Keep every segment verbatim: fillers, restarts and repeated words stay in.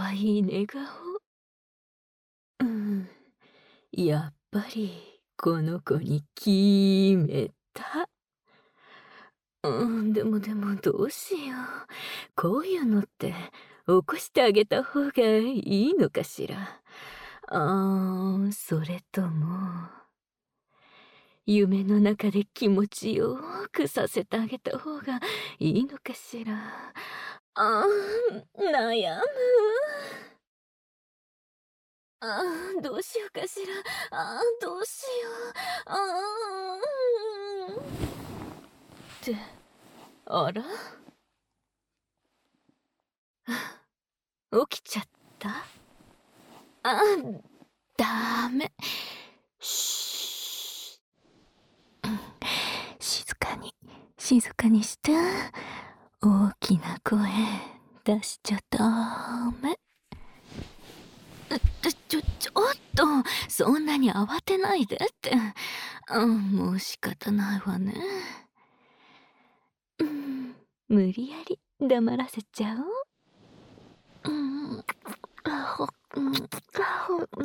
いい寝顔。うん、やっぱりこの子に決めた。うん、でもでもどうしよう。こういうのって起こしてあげた方がいいのかしら。あー、それとも夢の中で気持ちよくさせてあげた方がいいのかしら。あー、悩む。あー、どうしようかしら。あー、どうしよう。あー、って、あら起きちゃった。あ、ダメ。し静かに、静かにして。大きな声出しちゃダメ。ちょ、ちょっと、そんなに慌てないでって。うん、もう仕方ないわね。うん、無理やり黙らせちゃおう。うん、あほ、うん、あほ、うん。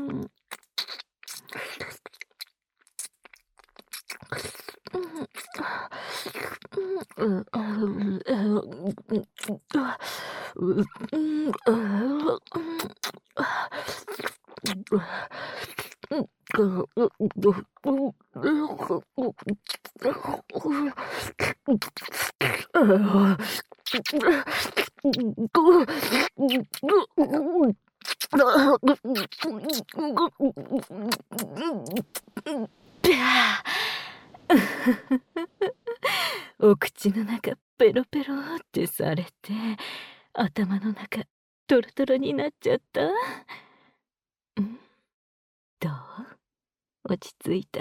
お口の中ペロペロってされて頭の中トロトロになっちゃった。んどう？落ち着いた？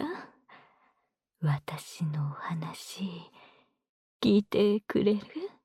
私のお話聞いてくれる？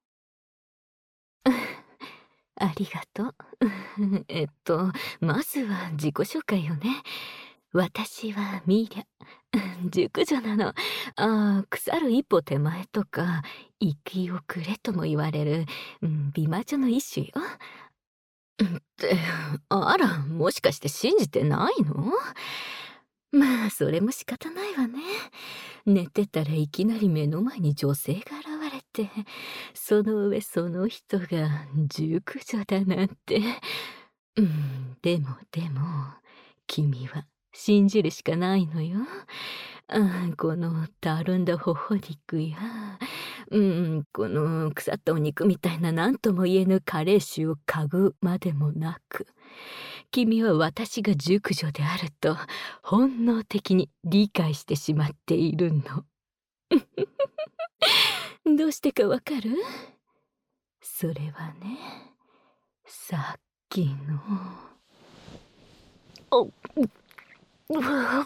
ありがとう。えっとまずは自己紹介をね。私はミーリャ。熟女なの。あー、腐る一歩手前とか生き遅れとも言われる、うん、美魔女の一種よ。って、あら、もしかして信じてないの？まあそれも仕方ないわね。寝てたらいきなり目の前に女性が現れて、その上その人が熟女だなんて。うん、でもでも君は信じるしかないのよ。あ、このたるんだ頬肉や、うん、この腐ったお肉みたいな何とも言えぬ加齢臭を嗅ぐまでもなく、君は私が熟女であると本能的に理解してしまっているの。どうしてかわかる？それはね、さっきの。おうわ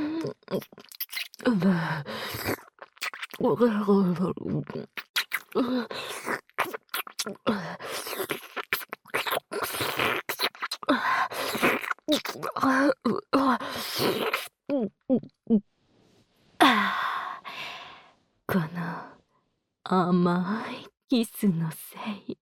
あ、この甘いキスのせい。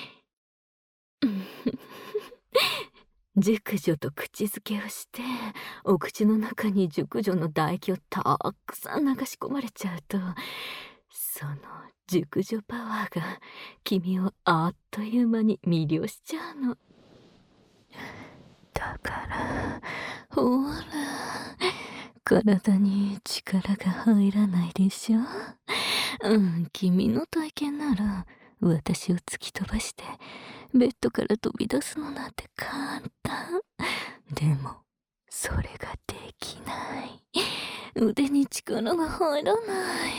熟女と口づけをしてお口の中に熟女の唾液をたくさん流し込まれちゃうと、その熟女パワーが君をあっという間に魅了しちゃうの。だからほら、体に力が入らないでしょ。うん、君の体験なら私を突き飛ばしてベッドから飛び出すのなんて簡単。でもそれができない。腕に力が入らない。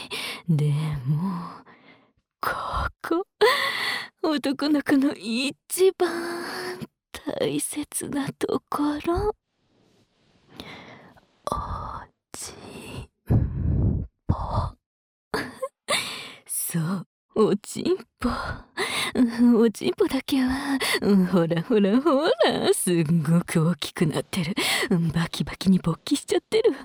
でもここ、男の子の一番大切なところ。おちんぽ。そう、おちんぽ。うん、おちんぽだけは、うん、ほらほらほら、すっごく大きくなってる。うん、バキバキに勃起しちゃってるわ。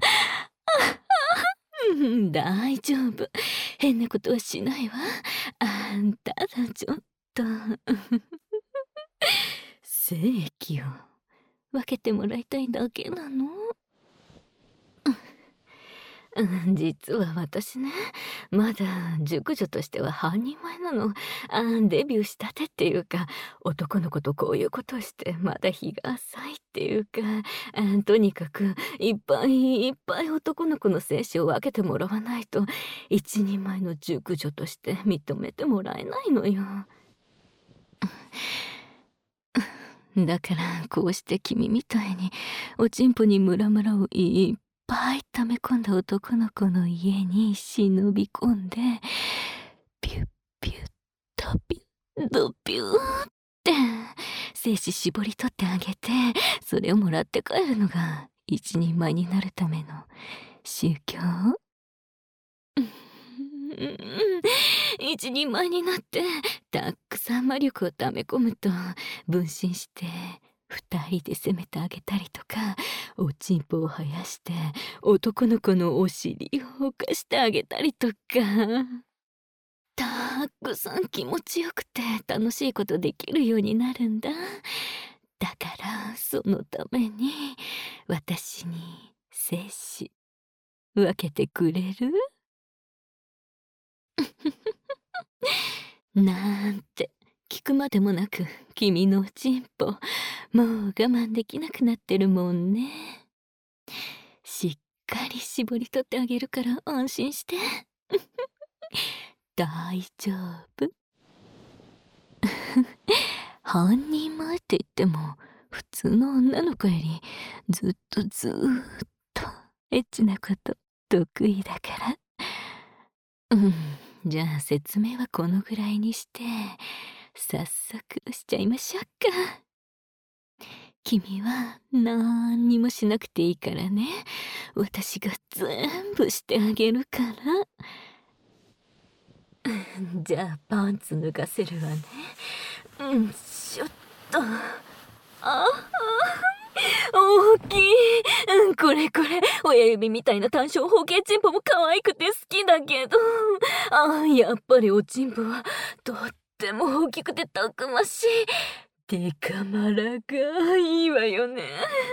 うん、大丈夫。変なことはしないわ。あんただちょっと。 精液を分けてもらいたいだけなの？うん、実は私ね、まだ熟女としては半人前なの。あ、デビューしたてっていうか、男の子とこういうことをしてまだ日が浅いっていうか、あ、とにかくいっぱいいっぱい男の子の精子を分けてもらわないと、一人前の熟女として認めてもらえないのよ。だからこうして君みたいにおちんぽにムラムラをいっぱい溜め込んだ男の子の家に忍び込んで、ピュッピュッとピュッとピューって精子絞り取ってあげて、それをもらって帰るのが一人前になるための宗教。一人前になってたくさん魔力を溜め込むと分身して二人で攻めてあげたりとか、おちんぽを生やして男の子のお尻を犯してあげたりとか、たくさん気持ちよくて楽しいことできるようになるんだ。だからそのために私に精子分けてくれる？なんて聞くまでもなく君のおちんぽもう我慢できなくなってるもんね。しっかり絞り取ってあげるから安心して。大丈夫。半人前って言っても普通の女の子よりずっとずーっとエッチなこと得意だから。うん、じゃあ説明はこのぐらいにして早速しちゃいましょうか。君はなんにもしなくていいからね。私が全部してあげるから。じゃあパンツ脱がせるわね。うん、ちょっと。ああ、大きい。うん、これこれ。親指みたいな単小方形チンポも可愛くて好きだけど。ああ、やっぱりおチンポはとっても大きくてたくましい。デカマラがいいわよね。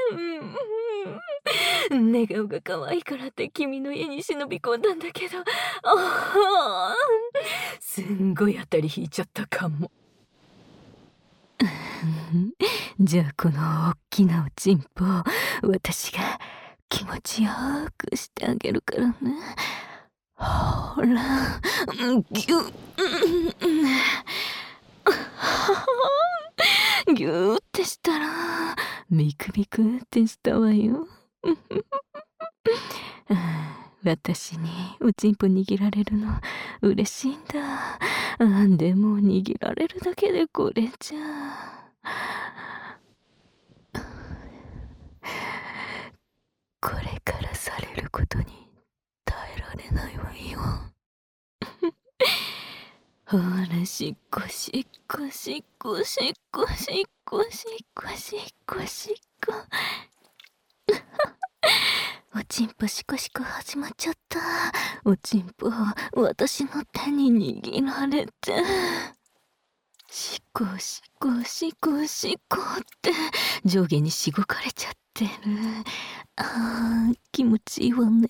寝顔が可愛いからって君の家に忍び込んだんだけど、ああ、すんごい当たり引いちゃったかも。じゃあこの大きなおちんぽ私が気持ちよくしてあげるからね。ほら、ぎゅっぎゅーってしたらビクビクってしたわよ。私におちんぽ握られるの嬉しいんだ。でも握られるだけでこれじゃこれからされることに耐えられないわよ。ほら、しっこしっこしっこしっこしっこしっこしっこしっこ。おちんぽしこしこ始まっちゃった。おちんぽ私の手に握られて、しこしこしこしこって上下にしごかれちゃってる。あー、気持ちいいわね。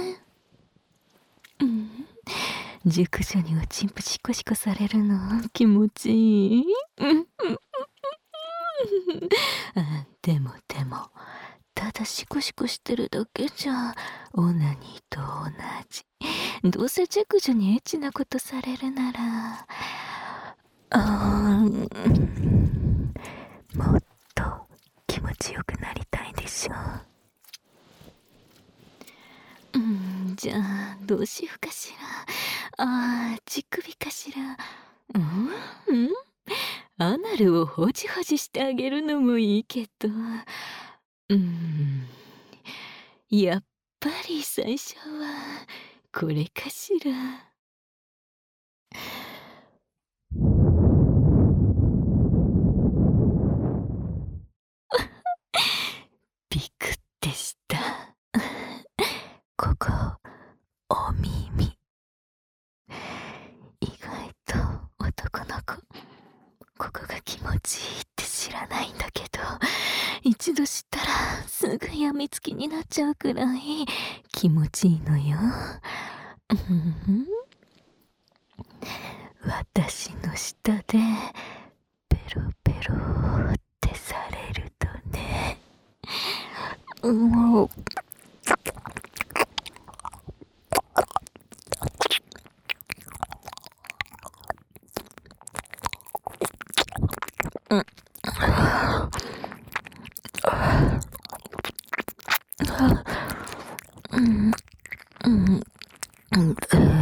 うん、熟女におちんぽしこしこされるの気持ちいい。あ、でもでもただシコシコしてるだけじゃオナニーと同じ。どうせ熟女にエッチなことされるなら、あー、もっと気持ちよくなりたいでしょ。うん、じゃあどうしようかしら。あー、乳首かしら。うん、うん、アナルをホジホジしてあげるのもいいけど、うん、やっぱり最初はこれかしら。ビクってした。ここお耳。意外と男の子ここが気持ちいいって知らないんだけど、一度知ったらすぐやみつきになっちゃうくらい気持ちいいのよ。うん私の舌でペロペロってされるとね、もううんうんうん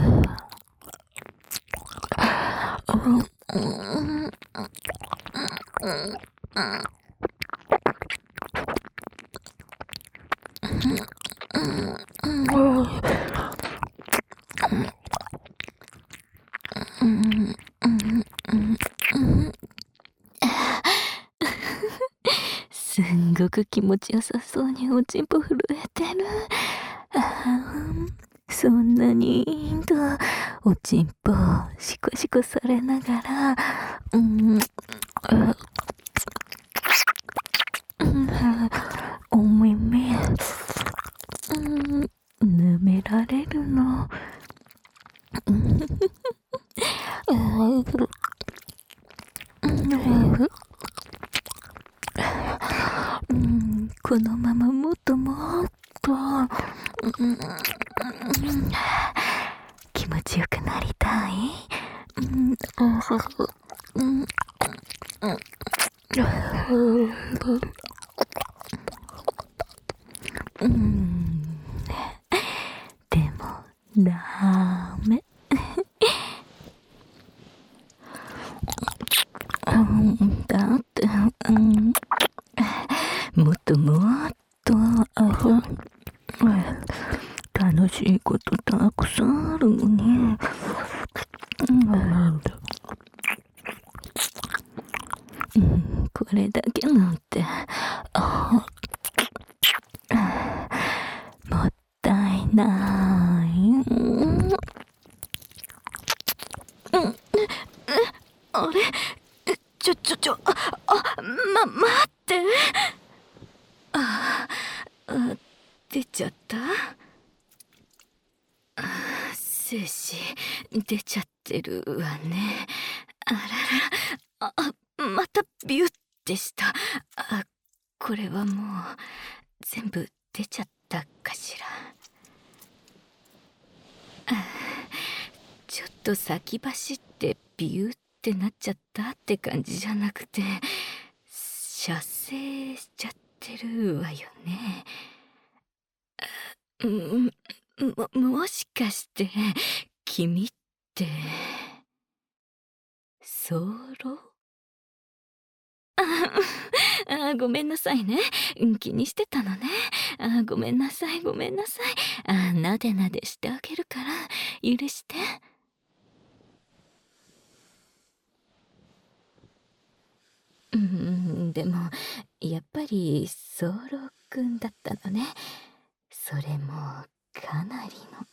すんごく気持ちよさそうにおちんぽ震えてる。あそんなにとおちんぽシコシコされながら、うんあうんお耳、うん、舐められるの。うんうん、このままもっともっと、うん、気持ちよくなりたい。うん、うん、うん、でもダメ。うん、だって、うん、もっともっと、楽しいことたくさんあるのに、うん、これだけなんて、あもったいない。うん、あれちょちょちょ、あ、あ、ま、待って。あ、あ出ちゃった。精子出ちゃってるわね。あらら、あ、またビュッてした。あ、これはもう全部出ちゃったかしら。あ、ちょっと先走ってビュッてなっちゃったって感じじゃなくて、射精しちゃってるわよね。うん、も、もしかして君ってソロ？ああ、ごめんなさいね。気にしてたのね。あ、ごめんなさい、ごめんなさい。あ、なでなでしてあげるから許して。うん、でもやっぱりソロくんだったのね。それもかなりの。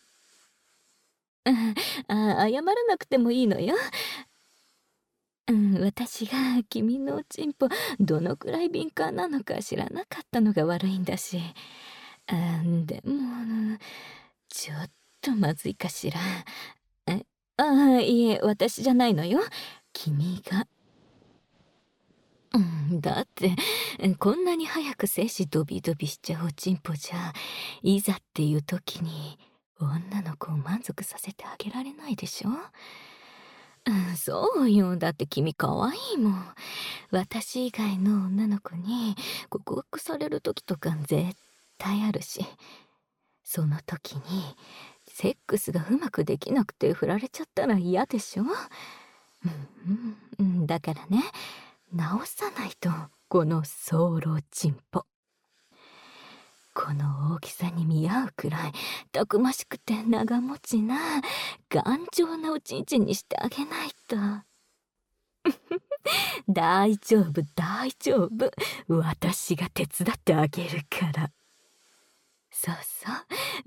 あ、謝らなくてもいいのよ。うん、私が君のおちんぽどのくらい敏感なのか知らなかったのが悪いんだし。あ、でもちょっとまずいかしら。え、ああ、いえ、私じゃないのよ。君が。うん、だってこんなに早く精子ドビドビしちゃうおちんぽじゃ、いざっていう時に女の子を満足させてあげられないでしょ。うん、そうよ。だって君可愛いもん。私以外の女の子に告白される時とか絶対あるし、その時にセックスがうまくできなくて振られちゃったら嫌でしょ。うんうん、だからね、直さないと、このソロチンポ。この大きさに見合うくらいたくましくて長持ちな頑丈なおちんちんにしてあげないと。大丈夫大丈夫、私が手伝ってあげるから。そうそう、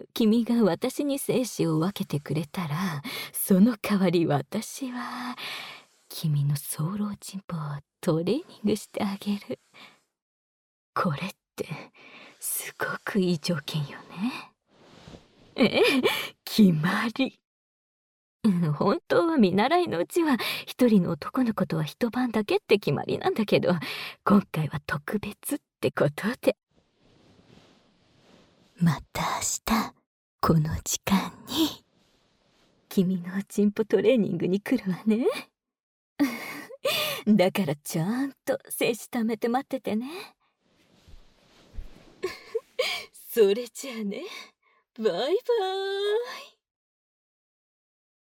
君が私に精子を分けてくれたら、その代わり私は君の早漏チンポをトレーニングしてあげる。これってすごくいい条件よね。ええ、決まり。うん、本当は見習いのうちは一人の男の子とは一晩だけって決まりなんだけど、今回は特別ってことで。また明日この時間に君のチンポトレーニングに来るわね。だからちゃんと精子貯めて待っててね。それじゃあね、バイバーイ。